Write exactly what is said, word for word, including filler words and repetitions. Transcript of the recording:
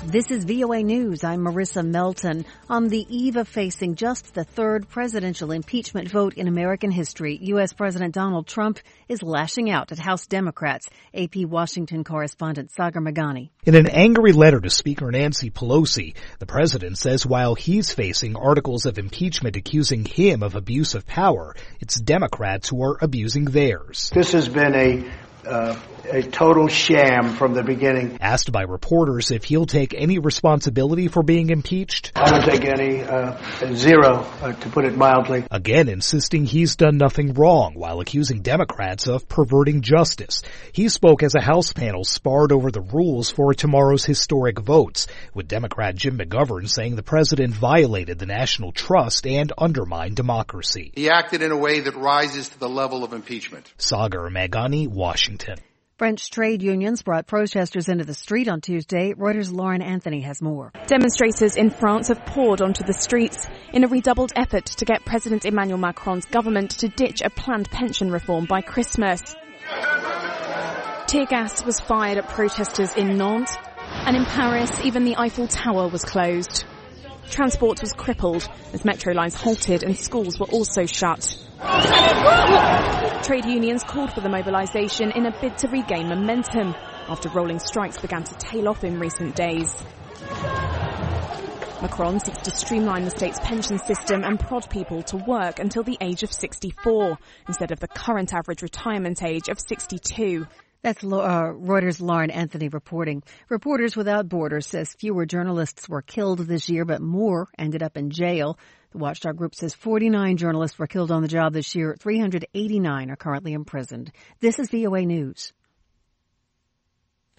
This is V O A News. I'm Marissa Melton. On the eve of facing just the third presidential impeachment vote in American history, U S. President Donald Trump is lashing out at House Democrats. A P Washington correspondent Sagar Meghani. In an angry letter to Speaker Nancy Pelosi, the president says while he's facing articles of impeachment accusing him of abuse of power, it's Democrats who are abusing theirs. This has been a Uh, a total sham from the beginning. Asked by reporters if he'll take any responsibility for being impeached, I don't take any, uh, zero, uh, to put it mildly. Again insisting he's done nothing wrong while accusing Democrats of perverting justice. He spoke as a House panel sparred over the rules for tomorrow's historic votes, with Democrat Jim McGovern saying the president violated the national trust and undermined democracy. He acted in a way that rises to the level of impeachment. Sagar Meghani, Washington. French trade unions brought protesters into the street on Tuesday. Reuters' Lauren Anthony has more. Demonstrators in France have poured onto the streets in a redoubled effort to get President Emmanuel Macron's government to ditch a planned pension reform by Christmas. Tear gas was fired at protesters in Nantes, and in Paris, even the Eiffel Tower was closed. Transport was crippled as metro lines halted and schools were also shut. Trade unions called for the mobilisation in a bid to regain momentum after rolling strikes began to tail off in recent days. Macron seeks to streamline the state's pension system and prod people to work until the age of sixty-four instead of the current average retirement age of sixty-two. That's uh, Reuters' Lauren Anthony reporting. Reporters Without Borders says fewer journalists were killed this year, but more ended up in jail. The watchdog group says forty-nine journalists were killed on the job this year. three hundred eighty-nine are currently imprisoned. This is V O A News.